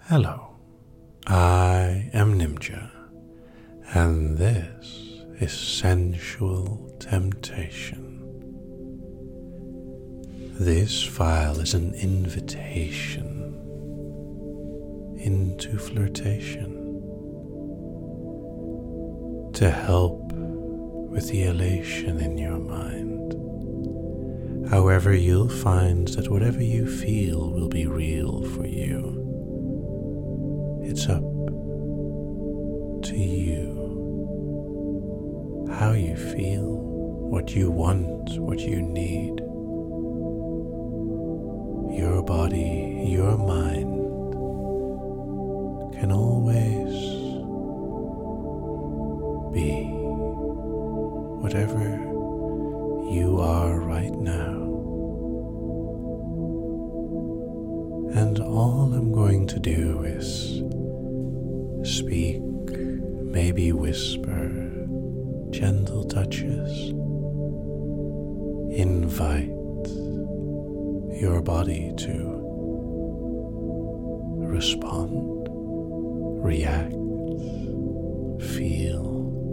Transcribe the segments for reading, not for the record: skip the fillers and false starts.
Hello, I am Nimja, and this is Sensual Temptation. This file is an invitation into flirtation to help with the elation in your mind. However, you'll find that whatever you feel will be real for you. It's up to you. How you feel, what you want, what you need. Your body, your mind can always be whatever you are right now. And all I'm going to do is speak, maybe whisper, gentle touches, invite your body to respond, react, feel.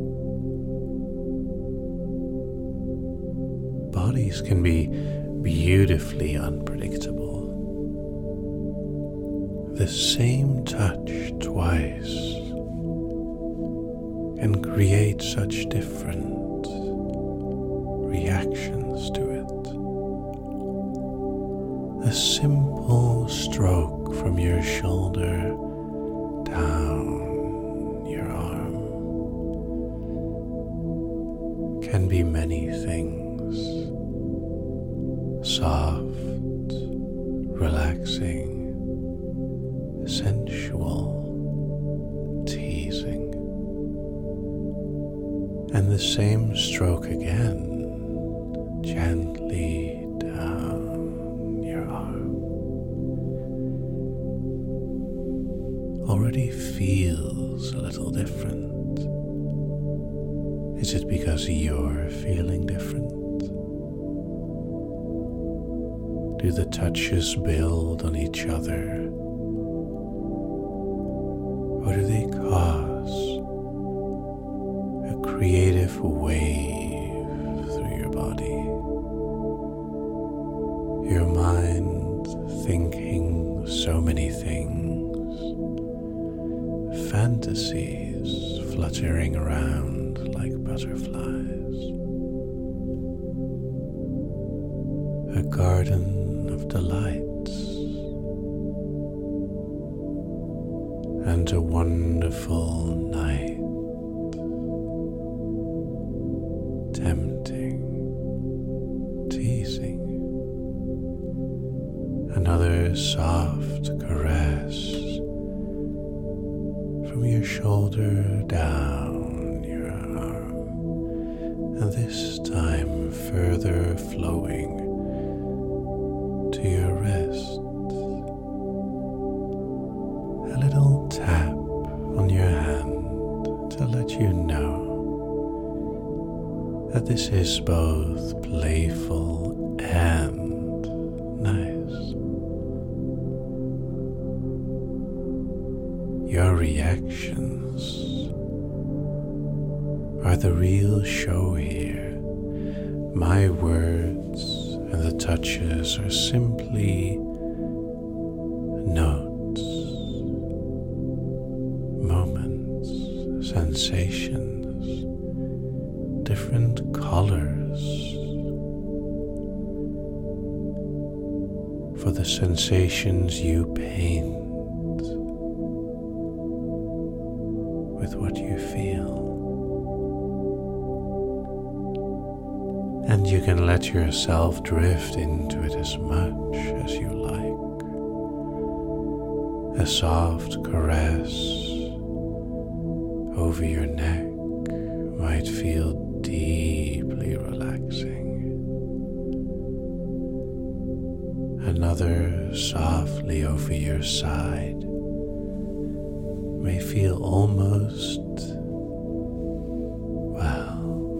Bodies can be beautifully unpredictable. The same touch twice can create such different reactions to it. A simple stroke from your shoulder down your arm can be many things. Soft, relaxing, sensual, teasing. And the same stroke again, gently down your arm. Already feels a little different. Is it because you're feeling different? Do the touches build on each other? Or do they cause a creative wave through your body? Your mind thinking so many things, fantasies fluttering around like butterflies. A garden of delights and a wonderful night, tempting, teasing, another soft caress from your shoulder down your arm, and this time further flowing to your wrist. A little tap on your hand to let you know that this is both playful and nice. Your reactions are the real show here. My words and the touches are simply notes, moments, sensations, different colors for the sensations you paint with what you feel. And you can let yourself drift into it as much as you like. A soft caress over your neck might feel deeply relaxing. Another softly over your side may feel almost, well,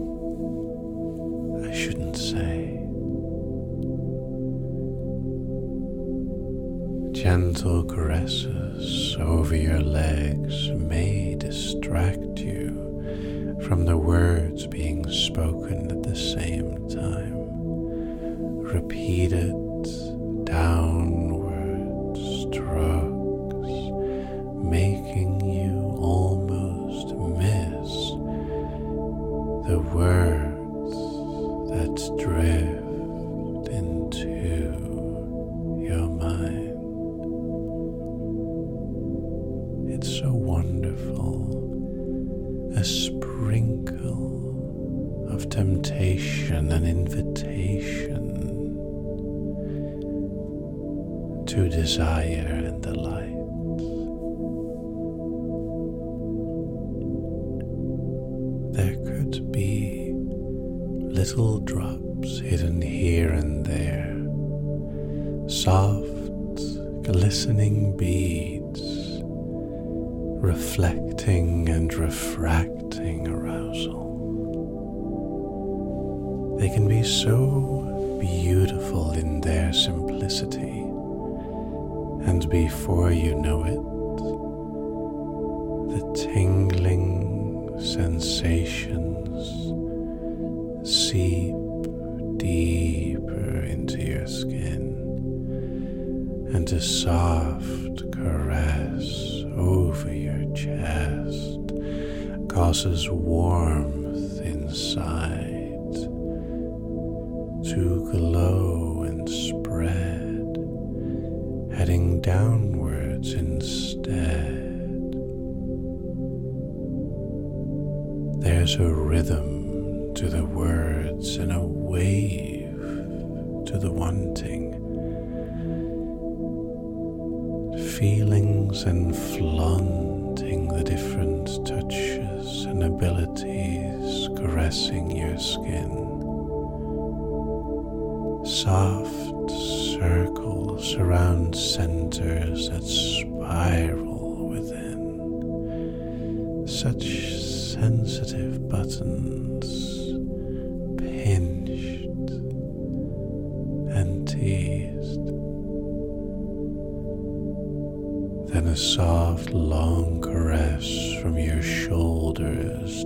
I shouldn't say, gentle caresses over your legs may distract you from the words being spoken at the same time. Repeated downward strokes, making you almost miss the words that drift into your mind. It's so wonderful, a sprinkle of temptation and invitation to desire and delight. There could be little drops hidden here and there, soft, glistening beads, reflecting and refracting arousal. They can be so beautiful in their simplicity, and before you know it, the tingling sensations seep deeper into your skin, and a soft caress over your chest causes warmth inside to glow and spread, heading downwards instead. There's a rhythm to the words and a wave to the wanting. Feelings and flaunting the different touches and abilities caressing your skin. Soft circles around centers that spiral within. Such sensitive buttons, pinched and teased. Then a soft, long caress from your shoulders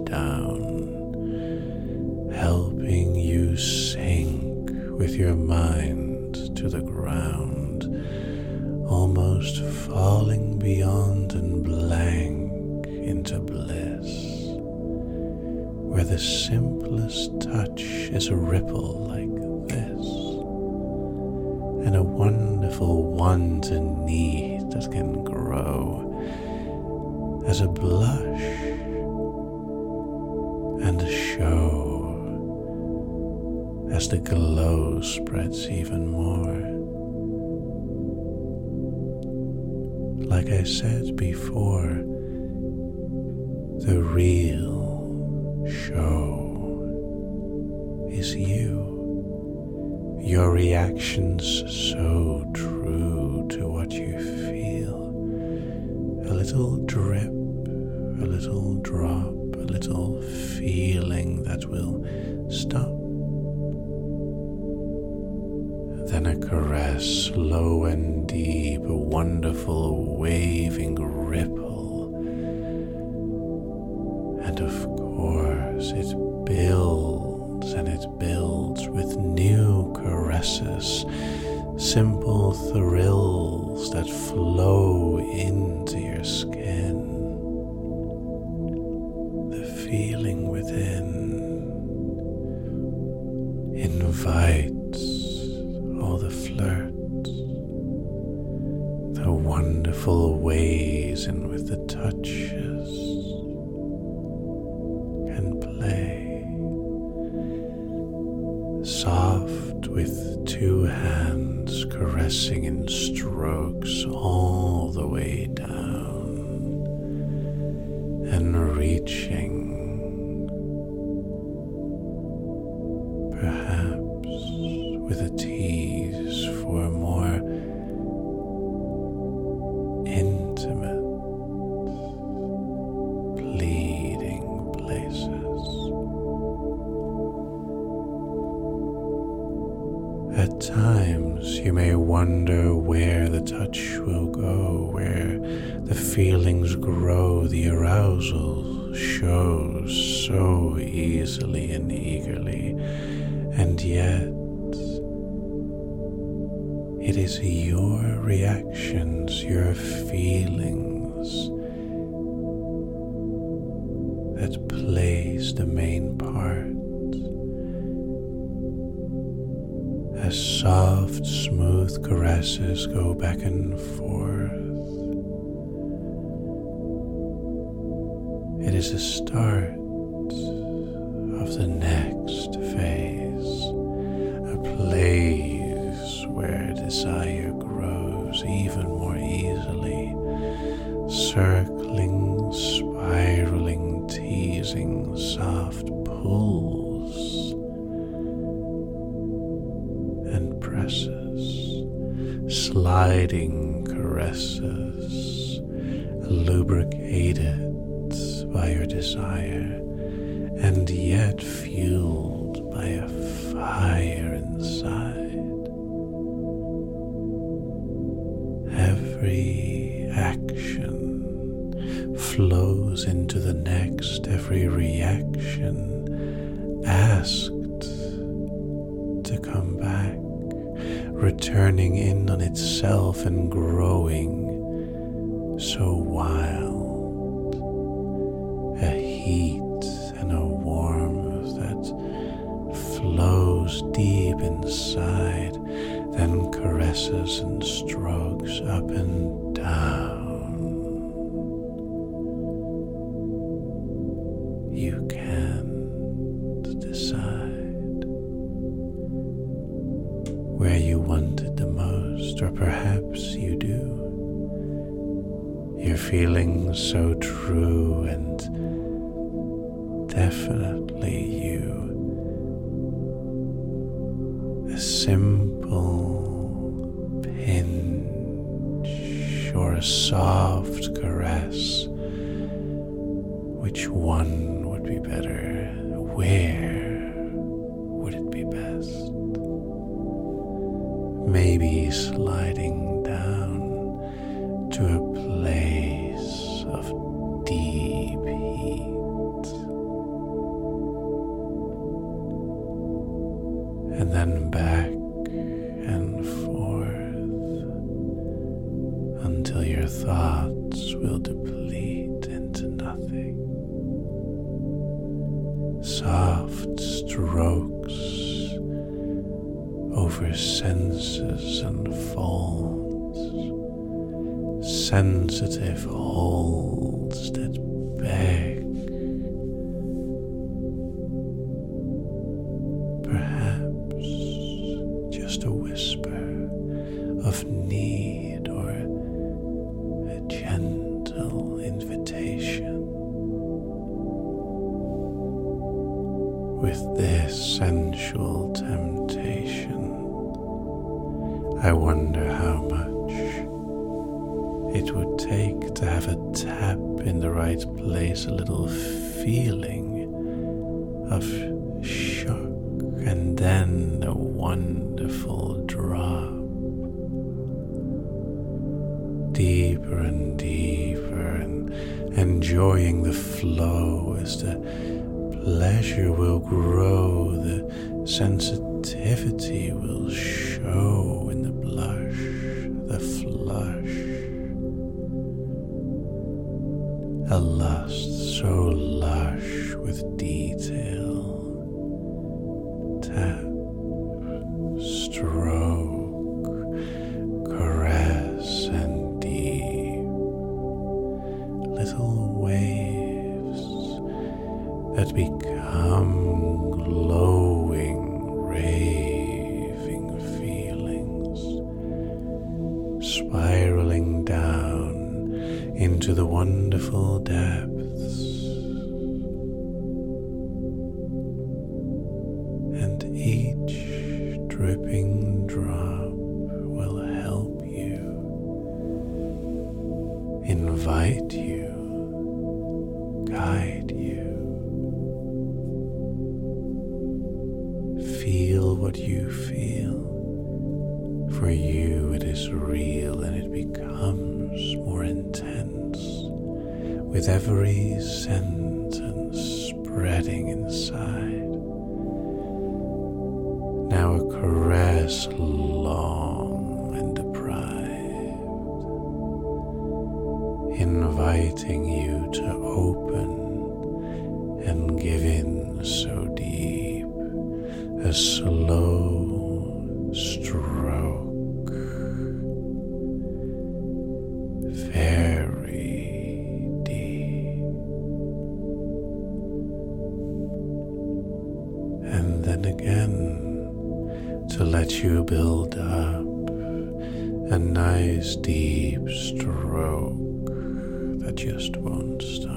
down, helping you sink with your mind to the ground, almost falling beyond and blank into bliss, where the simplest touch is a ripple like this, and a wonderful want and need that can grow as a blush and a show as the glow spreads even more. Like I said before, the real show is you. Your reactions so true to what you feel. A little drip, a little drop, a little feeling that will stop. Then a caress, low and deep, a wonderful waving ripple. And of course it builds and it builds with new caresses, simple thrills that flow into your skin. The feeling within invites all the flirt, the wonderful ways in with the touches and play, soft with two hands caressing in strokes all the way down and reaching perhaps with a tease for more intimate, pleading places. At times you may wonder where the touch will feelings grow, the arousal shows so easily and eagerly, and yet it is your reactions, your feelings that plays the main part. As soft, smooth caresses go back and forth, it is the start of the next phase, a place where desire grows even more easily, circling, spiraling, teasing, soft pulls and presses, sliding caresses, lubricated by your desire, and yet fueled by a fire inside. Every action flows into the next, every reaction asked to come back, returning in on itself and growing so wild. A heat and a warmth that flows deep inside, then caresses and strokes up and down. You can't decide where you want it the most, or perhaps you do. Your feelings so true and definitely you. A simple pinch or a soft caress. Which one would be better? Where would it be best? Maybe sliding down to a place of deep heat. And then back and forth until your thoughts will deplete into nothing. Soft strokes over senses and folds, sensitive holds that beg. Perhaps just a whisper of need or a gentle invitation. With this sensual temptation, I wonder how much it would take to have a tap in the right place, a little feeling of shock, and then a wonderful drop, deeper and deeper, and enjoying the flow as the pleasure will grow, the sensitivity will show in the blush, the flush, a lust so lush with detail. Tap, stroke, caress, and deep little waves that become glowing, raving feelings, spiraling down into the wonderful depths. And each dripping drop will help you, invite you, guide you. Feel what you feel. For you it is real, and it becomes more intense with every sentence spreading inside. Now a caress long and deprived, inviting you to open and give in so deep, a slow stroke, very deep, and then again to let you build up a nice deep stroke that just won't stop.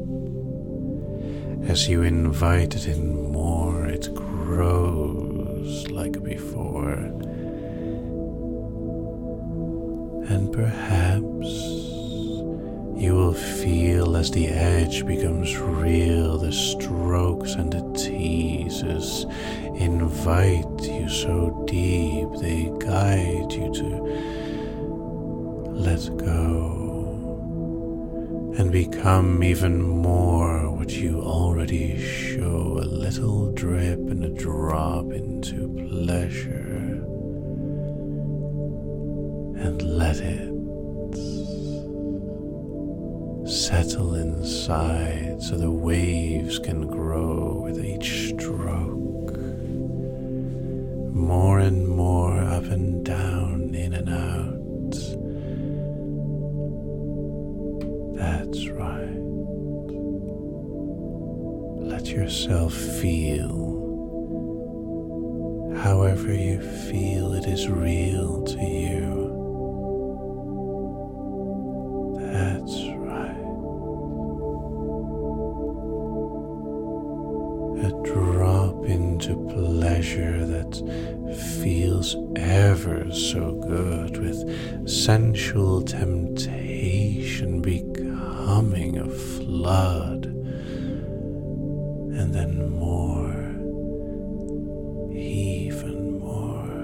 As you invite it in more, it grows like before. And perhaps you will feel as the edge becomes real, the strokes and the teases invite you so deep, they guide you to let go and become even more what you already show, a little drip and a drop into pleasure, and let it settle inside so the waves can grow with each stroke, more and more up and down, in and out. That's right. Let yourself feel. However you feel it is real to you. That's right. A drop into pleasure that feels ever so good, with sensual temptation becoming a flood, and then more, even more,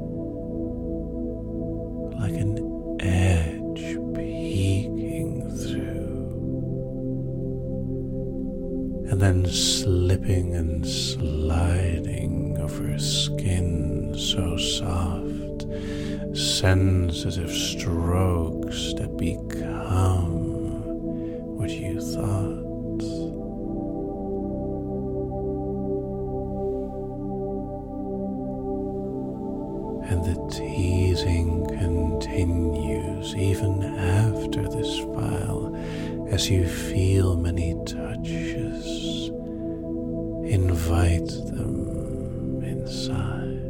like an edge peeking through, and then slipping and sliding over skin so soft, sensitive strokes that become what you thought. And the teasing continues even after this file, as you feel many touches. Invite them inside.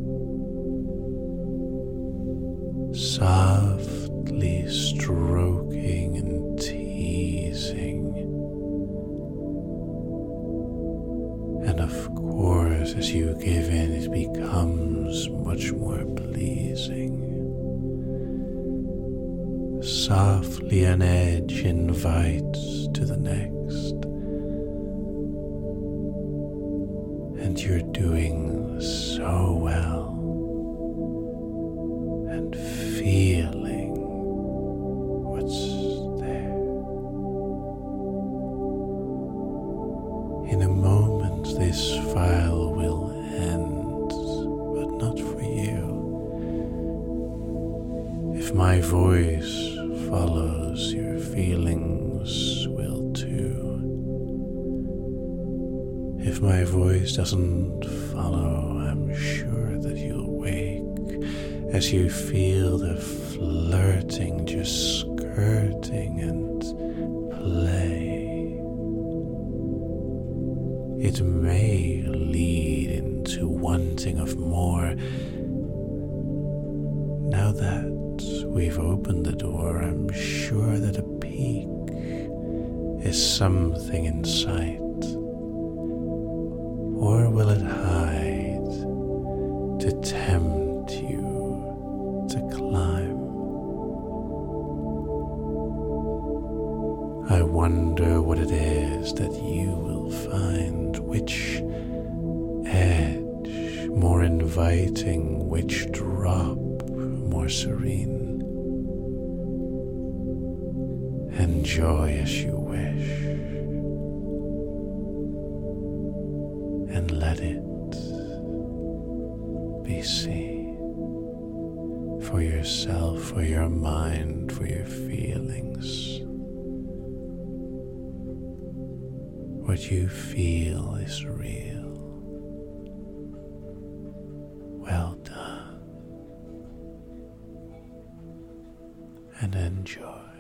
Softly stroking and teasing. And of course, as you give in, it becomes much more pleasing. Softly an edge invites to the next. And you're doing so well. And feeling what's there. In a moment, this file will end, but not for you. If my voice follows, your feelings will too. If my voice doesn't follow, I'm sure that you'll wake as you feel the flirting just skirting and play. It may lead into wanting of more. Now that we've opened the door, I'm sure that a peek is something in sight. Or will it hide to tempt you to climb? I wonder what it is that you will find, which edge more inviting, which drop more serene. enjoy as you wish, and let it be seen for yourself, for your mind, for your feelings. What you feel is real. Well done, and enjoy.